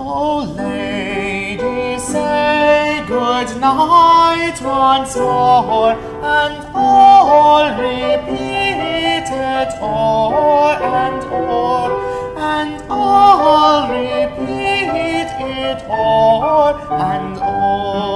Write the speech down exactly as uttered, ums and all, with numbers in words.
Oh, lady, say good night once more, and all repeat it o'er and o'er, and all repeat it o'er and o'er.